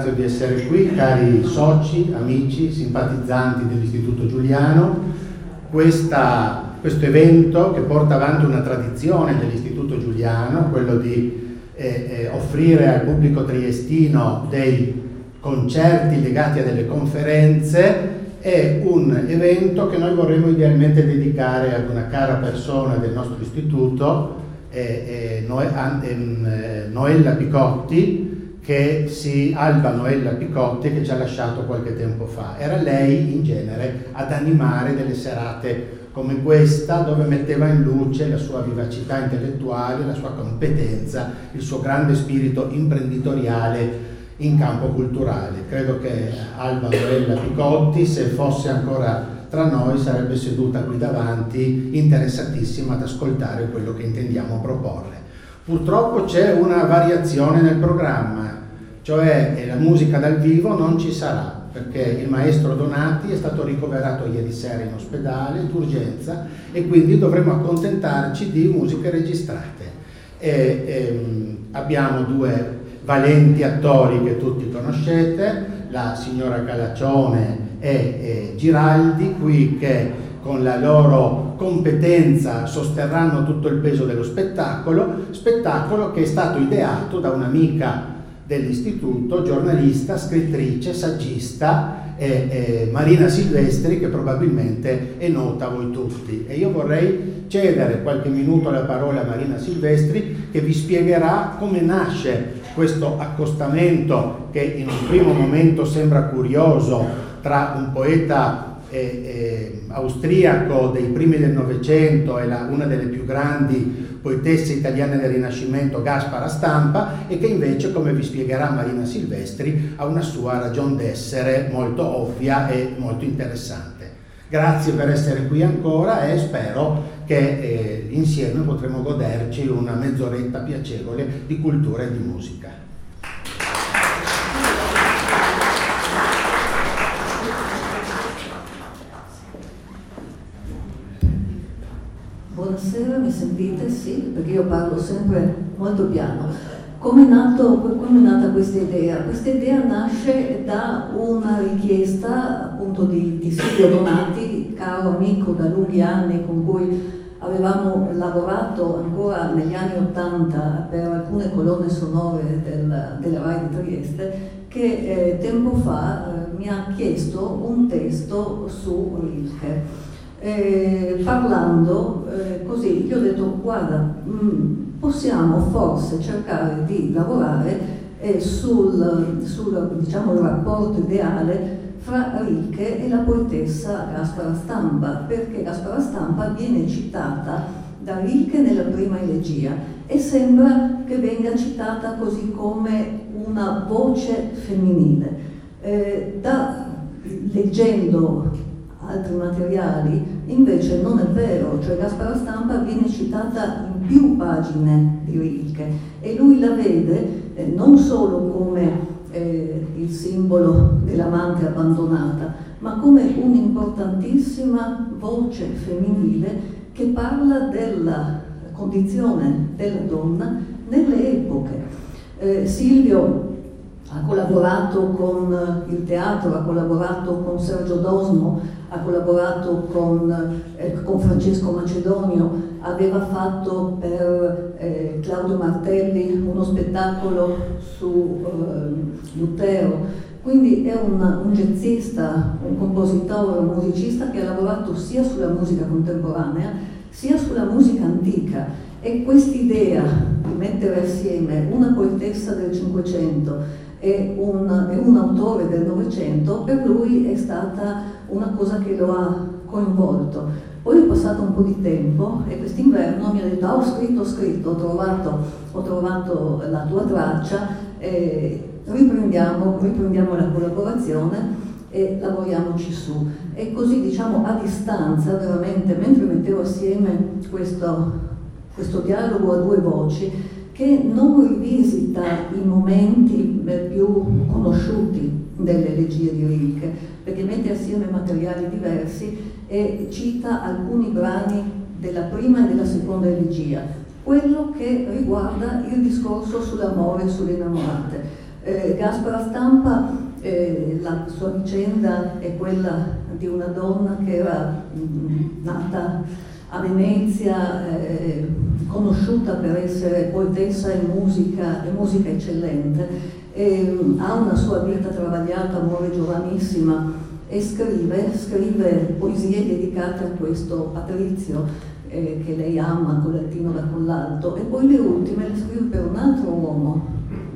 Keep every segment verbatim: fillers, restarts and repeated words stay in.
ringrazio di essere qui, cari soci, amici, simpatizzanti dell'Istituto Giuliano. Questa, questo evento che porta avanti una tradizione dell'Istituto Giuliano, quello di eh, eh, offrire al pubblico triestino dei concerti legati a delle conferenze, è un evento che noi vorremmo idealmente dedicare ad una cara persona del nostro istituto, eh, eh, Noe, eh, Noella Picotti, che si, Alba Noella Picotti, che ci ha lasciato qualche tempo fa. Era lei in genere ad animare delle serate come questa, dove metteva in luce la sua vivacità intellettuale, la sua competenza, il suo grande spirito imprenditoriale in campo culturale. Credo che Alba Noella Picotti, se fosse ancora tra noi, sarebbe seduta qui davanti, interessatissima ad ascoltare quello che intendiamo proporre. Purtroppo c'è una variazione nel programma, cioè la musica dal vivo non ci sarà, perché il maestro Donati è stato ricoverato ieri sera in ospedale d'urgenza e quindi dovremo accontentarci di musiche registrate. E, e, abbiamo due valenti attori che tutti conoscete, la signora Calaccione e, e Giraldi, qui che con la loro competenza sosterranno tutto il peso dello spettacolo, spettacolo che è stato ideato da un'amica dell'istituto, giornalista, scrittrice, saggista, eh, eh, Marina Silvestri, che probabilmente è nota a voi tutti. E io vorrei cedere qualche minuto la parola a Marina Silvestri, che vi spiegherà come nasce questo accostamento che in un primo momento sembra curioso tra un poeta eh, eh, austriaco dei primi del Novecento e la, una delle più grandi poetesse italiane del Rinascimento, Gaspara Stampa, e che invece, come vi spiegherà Marina Silvestri, ha una sua ragion d'essere molto ovvia e molto interessante. Grazie per essere qui ancora e spero che eh, insieme potremo goderci una mezz'oretta piacevole di cultura e di musica. Buonasera, mi sentite? Sì, perché io parlo sempre molto piano. Come è, nato, come è nata questa idea? Questa idea nasce da una richiesta appunto di, di Silvio Donati, caro amico da lunghi anni, con cui avevamo lavorato ancora negli anni Ottanta per alcune colonne sonore del, della Rai di Trieste, che eh, tempo fa eh, mi ha chiesto un testo su Rilke. Eh, parlando eh, così, io ho detto: guarda, mh, possiamo forse cercare di lavorare eh, sul, sul diciamo, rapporto ideale fra Rilke e la poetessa Gaspara Stampa, perché Gaspara Stampa viene citata da Rilke nella prima elegia e sembra che venga citata così come una voce femminile. Eh, da, leggendo altri materiali invece non è vero, cioè Gaspara Stampa viene citata in più pagine di Rilke e lui la vede eh, non solo come eh, il simbolo dell'amante abbandonata, ma come un'importantissima voce femminile che parla della condizione della donna nelle epoche. Eh, Silvio ha collaborato con il teatro, ha collaborato con Sergio Dosmo, ha collaborato con, eh, con Francesco Macedonio, aveva fatto per eh, Claudio Martelli uno spettacolo su eh, Lutero. Quindi è un, un jazzista, un compositore, un musicista che ha lavorato sia sulla musica contemporanea sia sulla musica antica. E quest'idea di mettere assieme una poetessa del Cinquecento e un, e un autore del Novecento per lui è stata una cosa che lo ha coinvolto. Poi è passato un po' di tempo e quest'inverno mi ha detto: ah, ho scritto, ho scritto, ho trovato, ho trovato la tua traccia, eh, riprendiamo, riprendiamo la collaborazione e lavoriamoci su. E così, diciamo, a distanza, veramente, mentre mettevo assieme questo, questo dialogo a due voci, che non rivisita i momenti più conosciuti delle elegie di Rilke, perché mette assieme materiali diversi e cita alcuni brani della prima e della seconda elegia, quello che riguarda il discorso sull'amore e sulle innamorate. Eh, Gaspara Stampa, eh, la sua vicenda è quella di una donna che era mh, nata a Venezia, eh, conosciuta per essere poetessa e musica, e musica eccellente, e, mh, ha una sua vita travagliata, muore giovanissima e scrive, scrive poesie dedicate a questo Patrizio eh, che lei ama con l'altino da Collalto, e poi le ultime le scrive per un altro uomo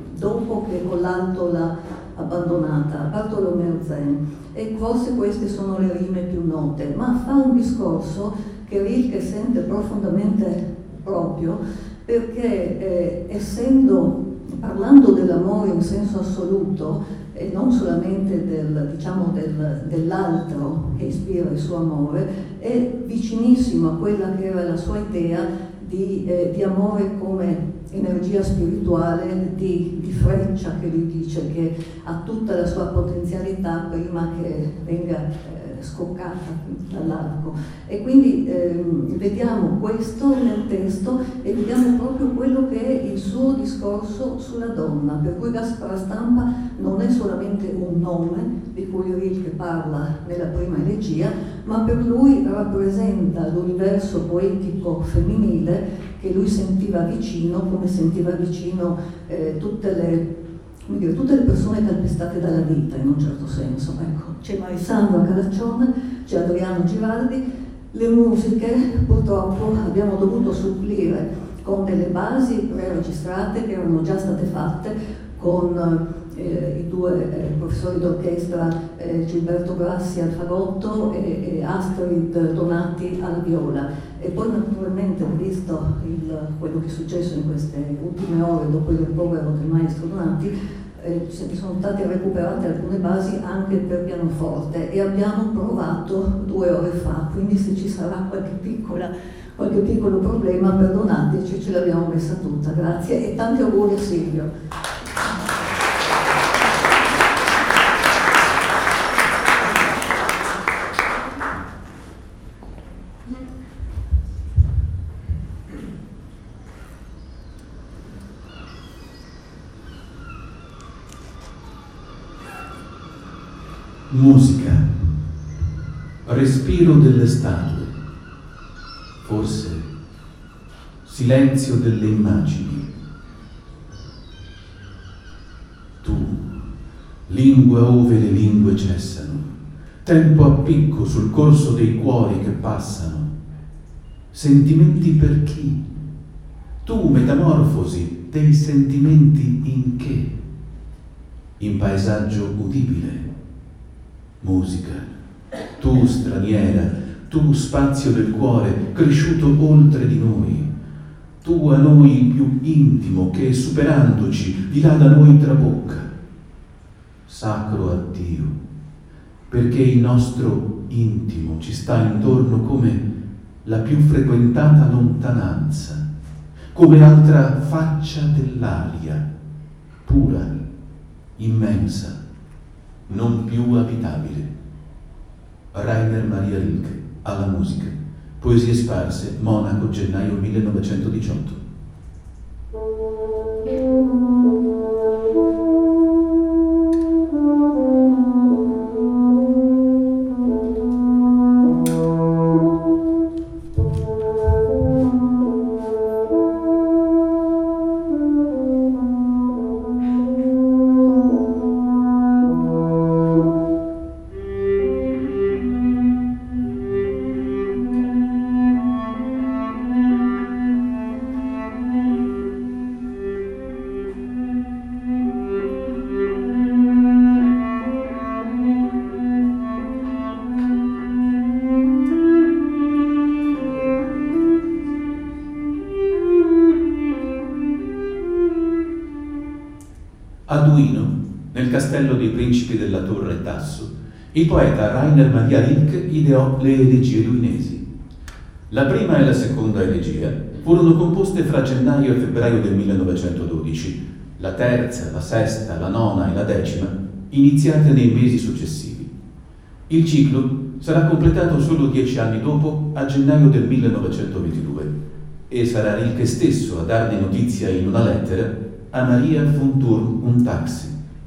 dopo che Collalto l'ha abbandonata, Bartolomeo Zen, e forse queste sono le rime più note, ma fa un discorso che Rilke sente profondamente proprio, perché eh, essendo, parlando dell'amore in senso assoluto e non solamente del, diciamo, del, dell'altro che ispira il suo amore, è vicinissimo a quella che era la sua idea di, eh, di amore come energia spirituale, di, di freccia, che lui dice che ha tutta la sua potenzialità prima che venga eh, scoccata dall'arco. E quindi eh, vediamo questo nel testo e vediamo proprio quello che è il suo discorso sulla donna, per cui Gaspara Stampa non è solamente un nome di cui Rilke parla nella prima elegia, ma per lui rappresenta l'universo poetico femminile che lui sentiva vicino, come sentiva vicino eh, tutte le, come dire, tutte le persone calpestate dalla vita, in un certo senso. Ecco, c'è Marisandra Caraccione, c'è Adriano Girardi. Le musiche purtroppo abbiamo dovuto supplire con delle basi pre-registrate che erano già state fatte con eh, i due eh, professori d'orchestra eh, Gilberto Grassi al fagotto e, e Astrid Donati alla viola. E poi naturalmente, visto il, quello che è successo in queste ultime ore dopo il ricovero del maestro Donati, eh, sono state recuperate alcune basi anche per pianoforte e abbiamo provato due ore fa, quindi se ci sarà qualche, piccola, qualche piccolo problema perdonateci, ce l'abbiamo messa tutta, grazie e tanti auguri a Silvio. Musica, respiro delle statue, forse silenzio delle immagini. Tu, lingua ove le lingue cessano, tempo a picco sul corso dei cuori che passano. Sentimenti per chi? Tu, metamorfosi dei sentimenti in che? In paesaggio udibile. Musica, tu straniera, tu spazio del cuore, cresciuto oltre di noi, tu a noi più intimo che superandoci di là da noi trabocca. Sacro a Dio, perché il nostro intimo ci sta intorno come la più frequentata lontananza, come altra faccia dell'aria, pura, immensa, non più abitabile. Rainer Maria Rilke, alla musica. Poesie sparse, Monaco, gennaio millenovecentodiciotto. A Duino, nel castello dei principi della Torre Tasso, il poeta Rainer Maria Rilke ideò le elegie duinesi. La prima e la seconda elegia furono composte fra gennaio e febbraio del millenovecentododici, la terza, la sesta, la nona e la decima iniziate nei mesi successivi. Il ciclo sarà completato solo dieci anni dopo, a gennaio del millenovecentoventidue, e sarà Rilke stesso a darne notizia in una lettera a Maria von Thurn und Taxis.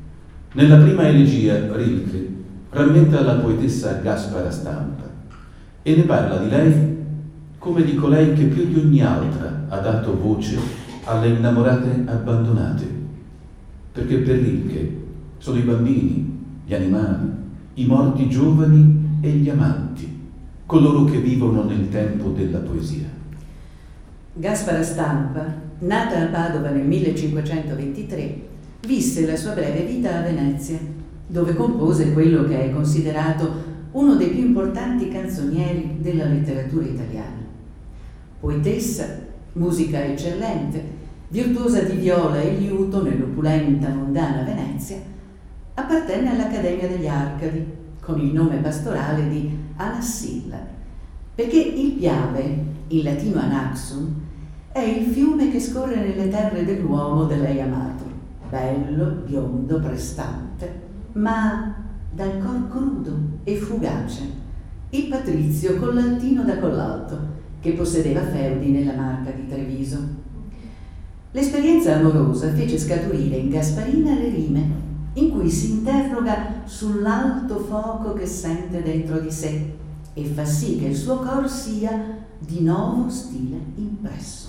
Nella prima elegia Rilke rammenta la poetessa Gaspara Stampa e ne parla di lei come di colei che più di ogni altra ha dato voce alle innamorate abbandonate, perché per Rilke sono i bambini, gli animali, i morti giovani e gli amanti, coloro che vivono nel tempo della poesia. Gaspara Stampa, nata a Padova nel millecinquecentoventitré, visse la sua breve vita a Venezia, dove compose quello che è considerato uno dei più importanti canzonieri della letteratura italiana. Poetessa, musica eccellente, virtuosa di viola e liuto nell'opulenta mondana Venezia, appartenne all'Accademia degli Arcadi con il nome pastorale di Anassilla, perché il Piave, in latino Anaxum, è il fiume che scorre nelle terre dell'uomo da lei amato, bello, biondo, prestante, ma dal cor crudo e fugace, il patrizio collaltino da Collalto, che possedeva feudi nella Marca di Treviso. L'esperienza amorosa fece scaturire in Gasparina le rime, in cui si interroga sull'alto fuoco che sente dentro di sé e fa sì che il suo cor sia di nuovo stile impresso.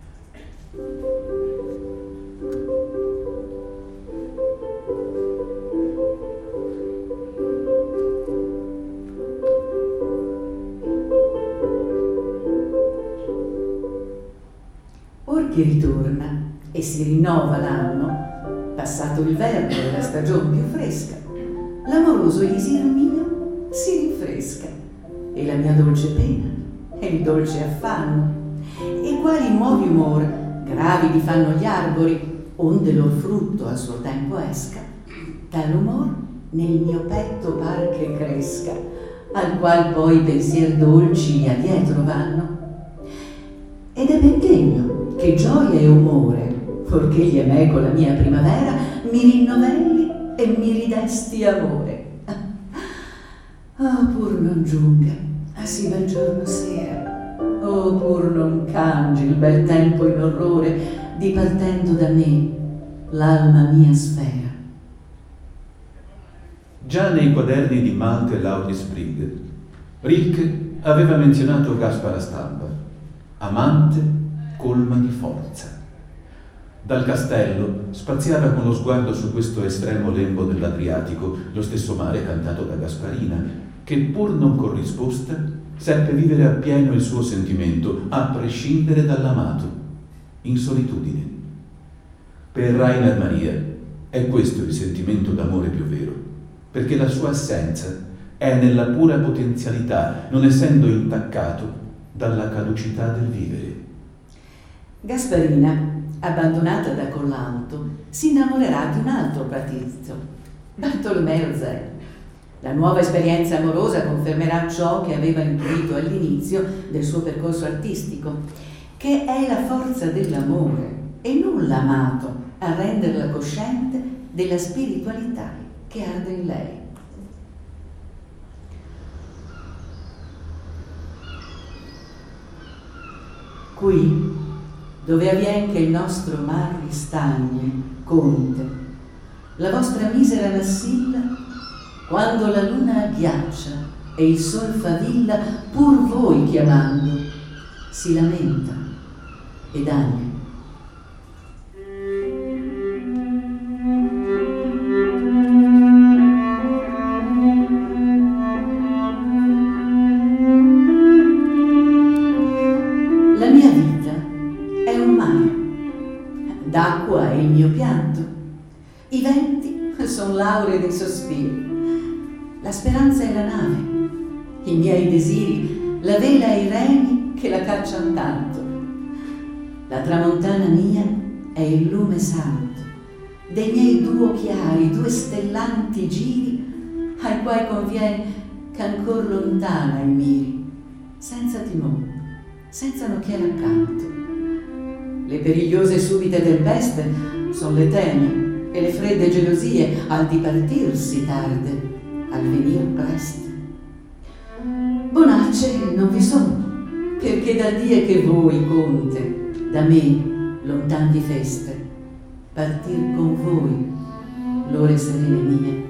Or che ritorna e si rinnova l'anno, passato il verno e la stagione più fresca, l'amoroso elisir mio si rinfresca, e la mia dolce pena e il dolce affanno, e quali nuovi umor gravidi fanno gli arbori, onde lor frutto al suo tempo esca, tal umor nel mio petto par che cresca, al qual poi pensier dolci a dietro vanno. Ed è ben degno che gioia e umore, forché gli è meco la mia primavera, mi rinnovelli e mi ridesti amore. Ah, pur non giunga a sì bel giorno sera, oh, pur non cangi il bel tempo in orrore, dipartendo da me l'alma mia sfera. Già nei quaderni di Malte Laudis Sprig, Rilke aveva menzionato Gaspara Stampa, amante colma di forza. Dal castello spaziava con lo sguardo su questo estremo lembo dell'Adriatico, lo stesso mare cantato da Gasparina, che pur non corrisposta seppe vivere appieno il suo sentimento, a prescindere dall'amato, in solitudine. Per Rainer Maria è questo il sentimento d'amore più vero, perché la sua assenza è nella pura potenzialità, non essendo intaccato dalla caducità del vivere. Gasparina, abbandonata da Collalto, si innamorerà di un altro patrizio, Bartolomeo Zè. La nuova esperienza amorosa confermerà ciò che aveva intuito all'inizio del suo percorso artistico, che è la forza dell'amore e non l'amato a renderla cosciente della spiritualità che arde in lei. Qui, dove avvien che il nostro mar ristagne, conte, la vostra misera Nassilla, quando la luna agghiaccia e il sol favilla, pur voi chiamando, si lamenta ed agna. La mia vita è un mare, d'acqua è il mio pianto, i venti son l'aure dei sospiri, la speranza è la nave, i miei desiri, la vela e i remi che la caccian tanto. La tramontana mia è il lume santo dei miei duo chiari, due stellanti giri, ai quai conviene ch'ancor lontana il miri, senza timore, senza nocchiere accanto. Le perigliose e subite tempeste son le tene e le fredde gelosie al dipartir si tarde, al venir presto. Bonacce non vi sono, perché dal die che voi, conte, da me lontan di feste, partir con voi l'ore serene mie.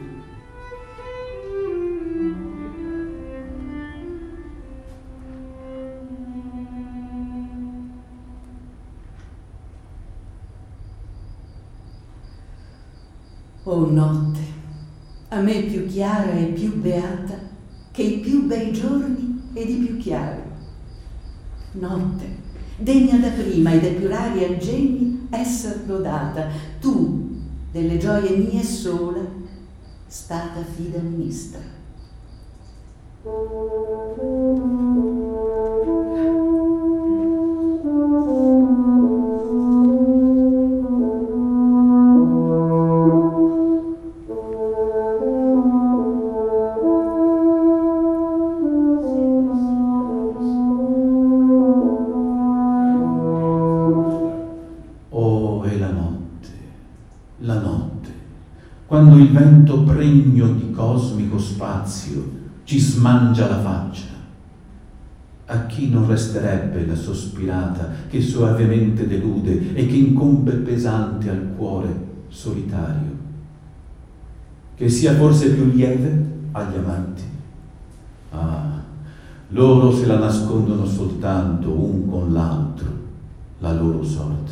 Oh notte, a me più chiara e più beata che i più bei giorni ed i più chiari. Notte, degna da prima e dai più rari angegni esser lodata, tu, delle gioie mie sola, stata fida ministra. Quando il vento pregno di cosmico spazio ci smangia la faccia, a chi non resterebbe la sospirata che soavemente delude e che incombe pesante al cuore solitario? Che sia forse più lieve agli amanti? Ah, loro se la nascondono soltanto un con l'altro, la loro sorte.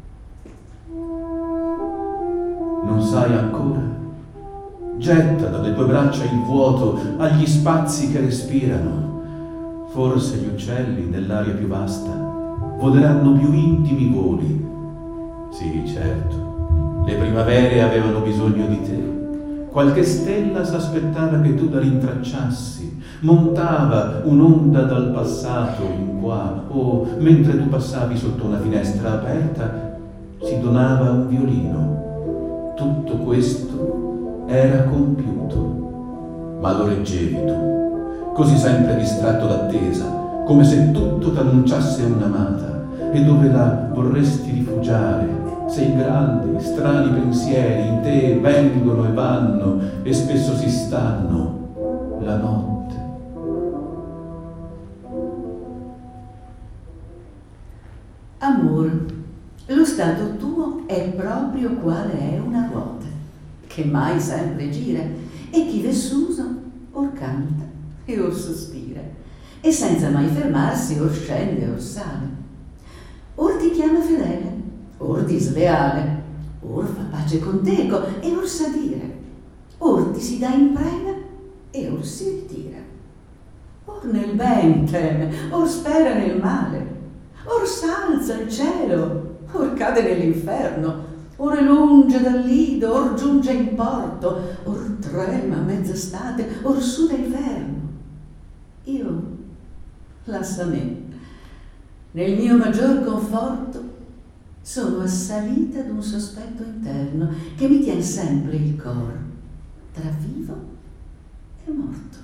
Non sai ancora? Getta dalle tue braccia il vuoto agli spazi che respirano. Forse gli uccelli nell'aria più vasta voleranno più intimi voli. Sì, certo, le primavere avevano bisogno di te. Qualche stella s'aspettava che tu la rintracciassi, montava un'onda dal passato in qua, o mentre tu passavi sotto una finestra aperta si donava un violino. Tutto questo era compiuto, ma lo reggevi tu, così sempre distratto d'attesa, come se tutto t'annunciasse un'amata, e dove la vorresti rifugiare, se i grandi, strani pensieri in te vengono e vanno, e spesso si stanno, la notte. Amor, lo stato tuo è proprio quale è una ruota, che mai sempre gira, e chi vessuso or canta e or sospira, e senza mai fermarsi or scende or sale. Or ti chiama fedele, or disleale, or fa pace con teco e or sa dire, or ti si dà in preda e or si ritira. Or nel ben teme, or spera nel male, or s'alza al cielo, or cade nell'inferno, or è lunge dal lido, or giunge in porto, or trema a mezz'estate, or suda inverno. Io, lassa me, nel mio maggior conforto, sono assalita d'un sospetto interno che mi tien sempre il cor tra vivo e morto.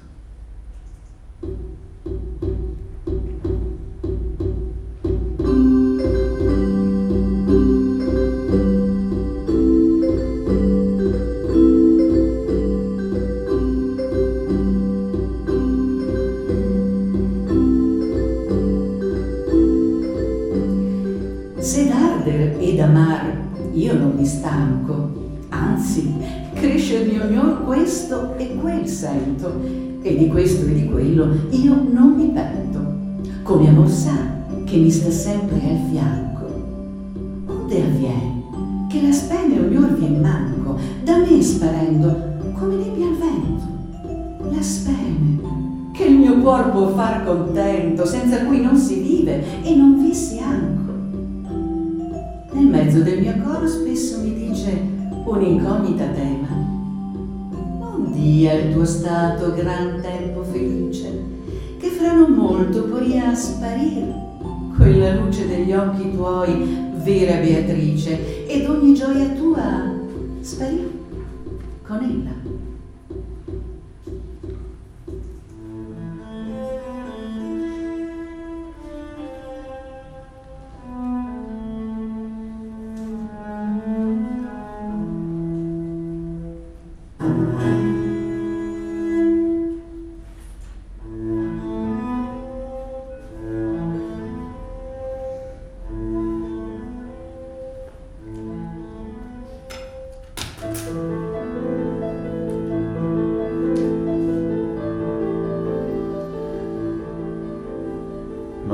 ed amar io non mi stanco, anzi crescermi ognor questo e quel sento, e di questo e di quello io non mi pento, come amor sa che mi sta sempre al fianco. Onde avviene che la speme ognor vien manco, da me sparendo come nebbia al vento. La speme che il mio cuor può far contento, senza cui non si vive e non vi si anco. Nel mezzo del mio coro spesso mi dice un'incognita tema: non dia il tuo stato gran tempo felice, che fra non molto poria sparire quella luce degli occhi tuoi, vera Beatrice, ed ogni gioia tua sparì con ella.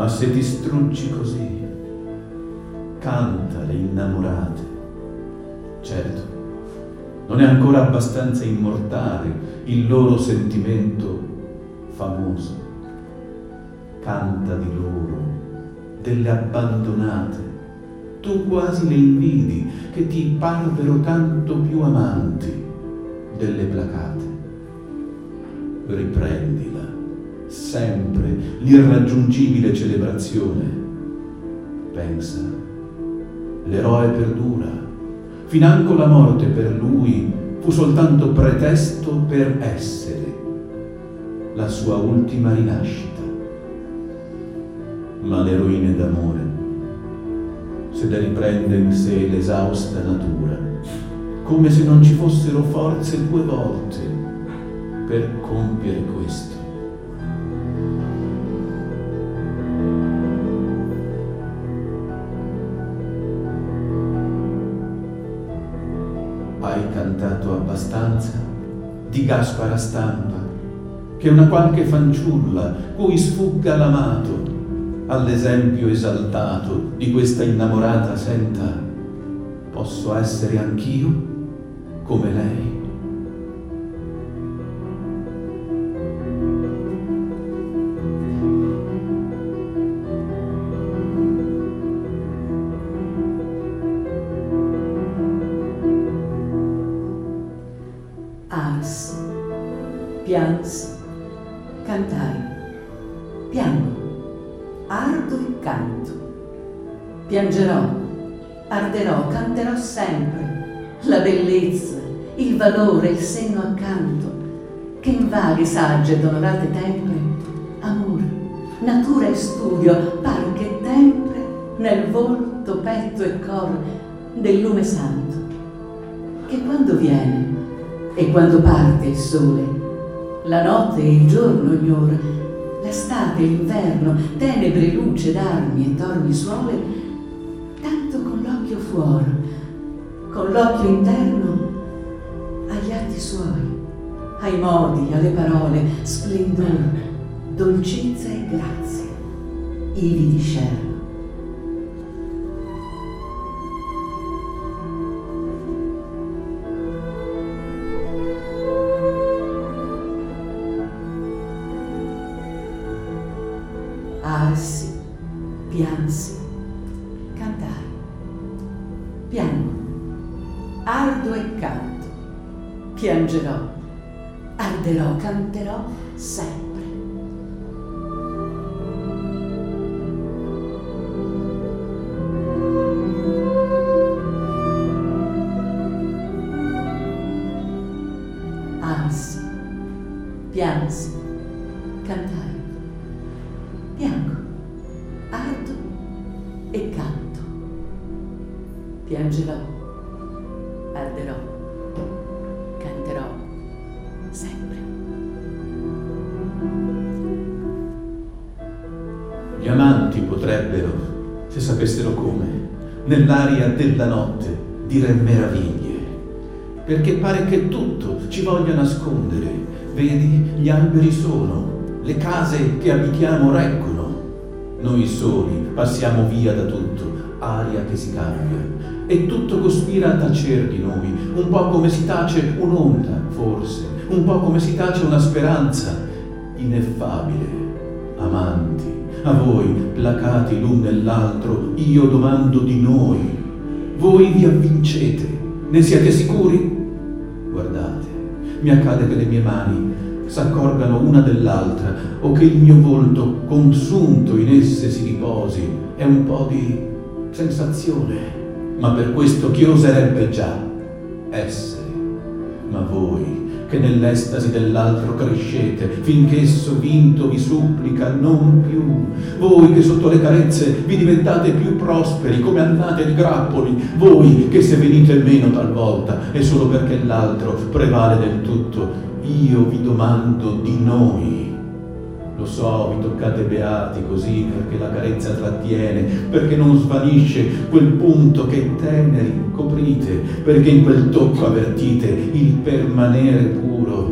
Ma se ti struggi così, canta le innamorate. Certo, non è ancora abbastanza immortale il loro sentimento famoso. Canta di loro, delle abbandonate. Tu quasi le invidi, che ti parvero tanto più amanti delle placate. Riprendila, sempre l'irraggiungibile celebrazione. Pensa, l'eroe perdura, financo la morte per lui fu soltanto pretesto per essere la sua ultima rinascita. Ma l'eroina d'amore, se ne riprende in sé l'esausta natura, come se non ci fossero forze due volte per compiere questo. Hai cantato abbastanza di Gaspara Stampa, che una qualche fanciulla cui sfugga l'amato all'esempio esaltato di questa innamorata senta: posso essere anch'io come lei? Arsi, piansi, cantai, piango, ardo e canto. Piangerò, arderò, canterò sempre la bellezza, il valore, il senno accanto, che in vaghe, sagge ed onorate tempre, amore, natura e studio, par che tempre nel volto, petto e cor del lume santo, che quando viene e quando parte il sole, la notte e il giorno ignora, l'estate e l'inverno, tenebre, luce d'armi e tormi suole, tanto con l'occhio fuori, con l'occhio interno, agli atti suoi, ai modi, alle parole, splendore, dolcezza e grazia, ivi discerno. Arsi, piansi, cantai, piango, ardo e canto, piangerò, arderò, canterò sempre. Arsi, piansi, cantai, piango, ardo e canto. Piangerò, arderò, canterò sempre. Gli amanti potrebbero, se sapessero come, nell'aria della notte dire meraviglie, perché pare che tutto ci voglia nascondere. Vedi, gli alberi sono, le case che abitiamo reggono. Noi soli passiamo via da tutto, aria che si cambia, e tutto cospira a tacer di noi, un po' come si tace un'onda, forse, un po' come si tace una speranza ineffabile. Amanti, a voi, placati l'un nell'altro, io domando di noi. Voi vi avvincete, ne siete sicuri? Guardate, mi accade che le mie mani s'accorgano una dell'altra, o che il mio volto consunto in esse si riposi. È un po' di sensazione, ma per questo chi oserebbe già essere? Ma voi, che nell'estasi dell'altro crescete, finché esso vinto vi supplica non più, voi che sotto le carezze vi diventate più prosperi come annate di grappoli, voi che se venite meno talvolta è solo perché l'altro prevale del tutto, io vi domando di noi. Lo so, vi toccate beati così perché la carezza trattiene, perché non svanisce quel punto che teneri coprite, perché in quel tocco avvertite il permanere puro.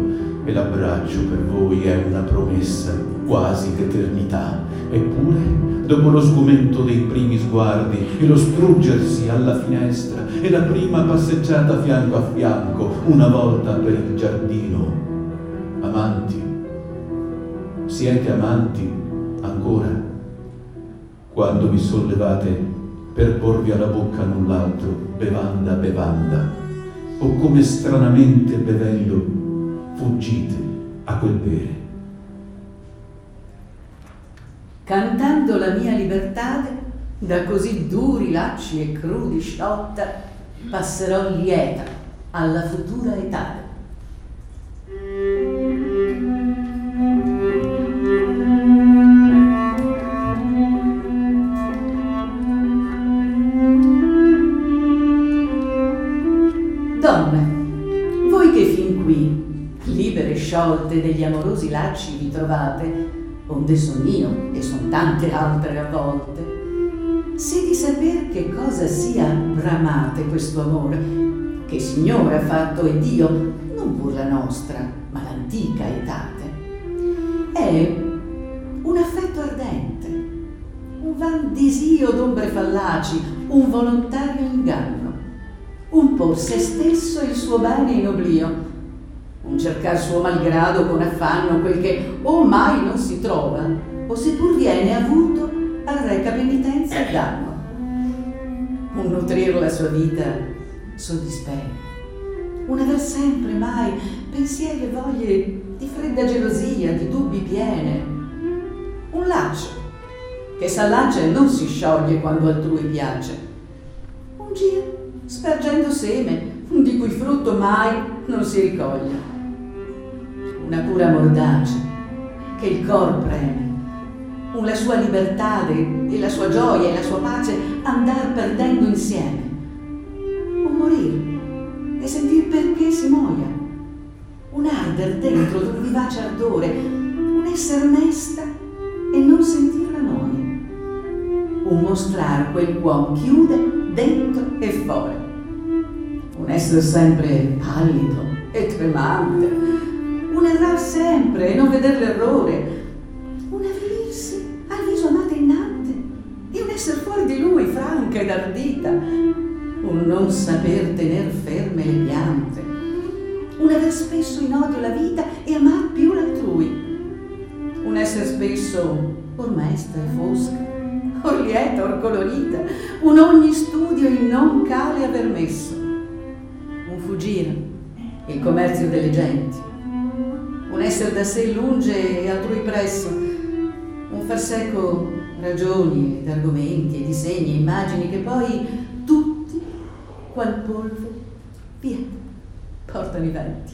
e l'abbraccio per voi è una promessa quasi d'eternità. Eppure, dopo lo sgomento dei primi sguardi e lo struggersi alla finestra e la prima passeggiata fianco a fianco, una volta per il giardino, amanti, siete amanti ancora? Quando vi sollevate per porvi alla bocca null'altro, bevanda bevanda, o come stranamente bevendo fuggite a quel bere. Cantando la mia libertà, da così duri lacci e crudi sciotta, passerò lieta alla futura età. Donne, voi che fin qui, libere e sciolte degli amorosi lacci vi trovate, onde son io e son tante altre a volte, se di saper che cosa sia bramate questo amore, che Signore ha fatto e Dio, non pur la nostra, ma l'antica etate, è un affetto ardente, un van disio d'ombre fallaci, un volontario inganno, un por se stesso e il suo bene in oblio, un cercar suo malgrado con affanno quel che o mai non si trova, o se pur viene avuto arreca penitenza e danno, un nutrir la sua vita soddispegne, un aver sempre mai pensieri e voglie di fredda gelosia, di dubbi piene, un laccio che s'allaccia e non si scioglie quando altrui piace, un giro spargendo seme di cui frutto mai non si ricoglie, una pura mordace che il cor preme, un la sua libertà e la sua gioia e la sua pace andar perdendo insieme, un morir e sentir perché si muoia, un arder dentro d'un vivace ardore, un esser mesta e non sentir la noia, un mostrar quel qu'uom chiude dentro e fuori, un esser sempre pallido e tremante, un errar sempre e non veder l'errore, un avvilirsi al viso amate innante e un esser fuori di lui franca ed ardita, un non saper tener ferme le piante, un aver spesso in odio la vita e amar più l'altrui, un esser spesso or mesta e fosca, or lieta, or colorita, un ogni studio in non cale aver messo, un fuggire il commercio delle genti, un esser da sé lunge e altrui presso, un far seco ragioni ed argomenti e disegni e immagini che poi tutti, qual polvo, via, portano i venti.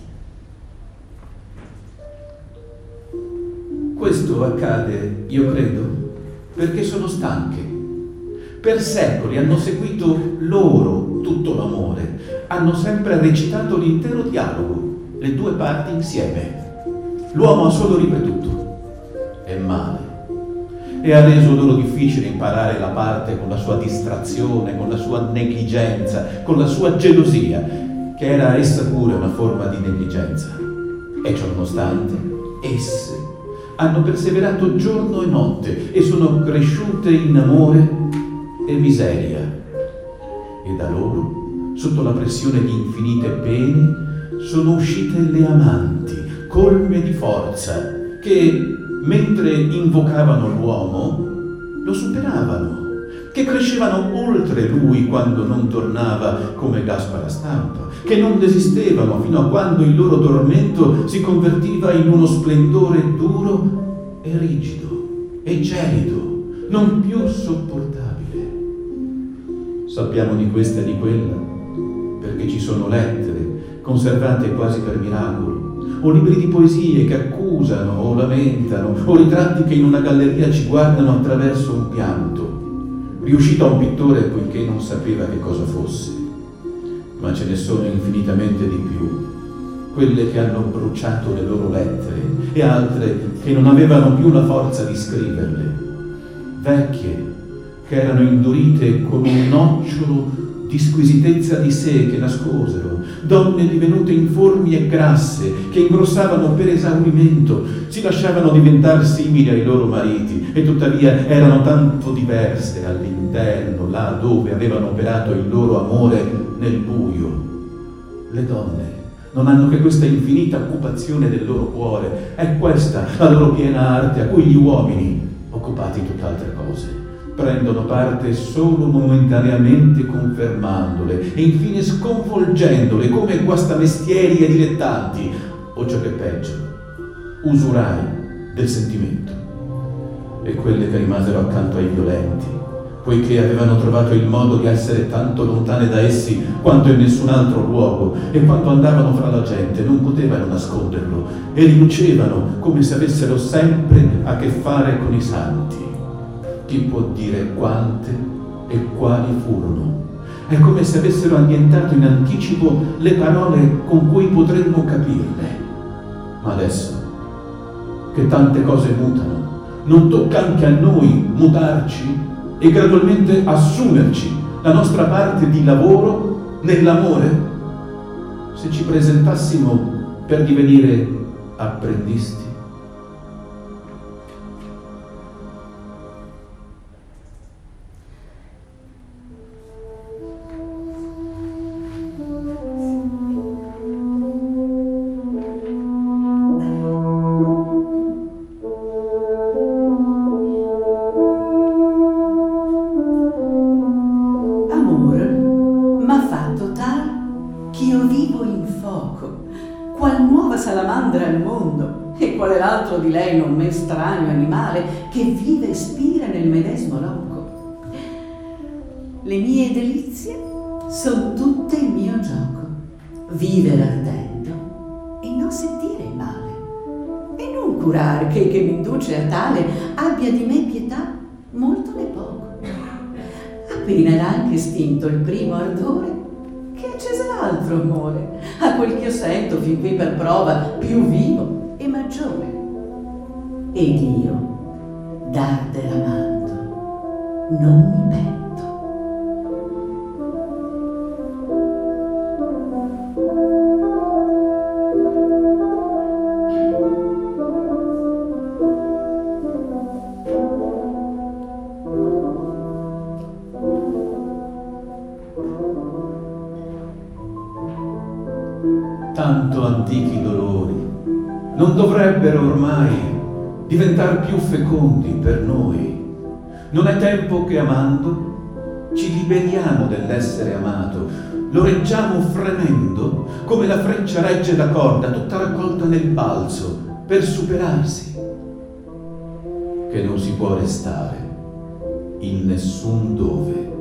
Questo accade, io credo, perché sono stanche. Per secoli hanno seguito loro tutto l'amore, hanno sempre recitato l'intero dialogo, le due parti insieme. L'uomo ha solo ripetuto, è male, e ha reso loro difficile imparare la parte con la sua distrazione, con la sua negligenza, con la sua gelosia, che era essa pure una forma di negligenza. E ciononostante, esse hanno perseverato giorno e notte e sono cresciute in amore e miseria. E da loro, sotto la pressione di infinite pene, sono uscite le amanti, colme di forza, che, mentre invocavano l'uomo, lo superavano, che crescevano oltre lui quando non tornava come Gaspara Stampa, che non desistevano fino a quando il loro tormento si convertiva in uno splendore duro e rigido e gelido, non più sopportabile. Sappiamo di questa e di quella perché ci sono lettere conservate quasi per miracolo, o libri di poesie che accusano o lamentano, o ritratti che in una galleria ci guardano attraverso un pianto, riuscito a un pittore poiché non sapeva che cosa fosse. Ma ce ne sono infinitamente di più, quelle che hanno bruciato le loro lettere e altre che non avevano più la forza di scriverle, vecchie che erano indurite come un nocciolo di squisitezza di sé che nascosero, donne divenute informi e grasse, che ingrossavano per esaurimento, si lasciavano diventare simili ai loro mariti e tuttavia erano tanto diverse all'interno, là dove avevano operato il loro amore nel buio. Le donne non hanno che questa infinita occupazione del loro cuore, è questa la loro piena arte a cui gli uomini, occupati in tutt'altre cose, prendono parte solo momentaneamente confermandole e infine sconvolgendole come guastamestieri e dilettanti, o ciò che è peggio, usurai del sentimento. E quelle che rimasero accanto ai violenti, poiché avevano trovato il modo di essere tanto lontane da essi quanto in nessun altro luogo, e quando andavano fra la gente non potevano nasconderlo, e rilucevano come se avessero sempre a che fare con i santi. Chi può dire quante e quali furono? È come se avessero annientato in anticipo le parole con cui potremmo capirle. Ma adesso, che tante cose mutano, non tocca anche a noi mutarci e gradualmente assumerci la nostra parte di lavoro nell'amore? Se ci presentassimo per divenire apprendisti? Di lei non men strano animale che vive e spira nel medesimo loco. Le mie delizie sono tutte il mio gioco, vivere ardendo e non sentire il male, e non curare che che mi induce a tale abbia di me pietà molto ne poco. Appena era anche estinto il primo ardore, che accese l'altro amore, a quel che io sento fin qui per prova più vivo e maggiore. Ed io, d'ardere amando, non mi pento. Tanto antichi dolori non dovrebbero ormai diventar più fecondi per noi. Non è tempo che amando ci liberiamo dell'essere amato, lo reggiamo fremendo come la freccia regge la corda tutta raccolta nel balzo per superarsi, che non si può restare in nessun dove.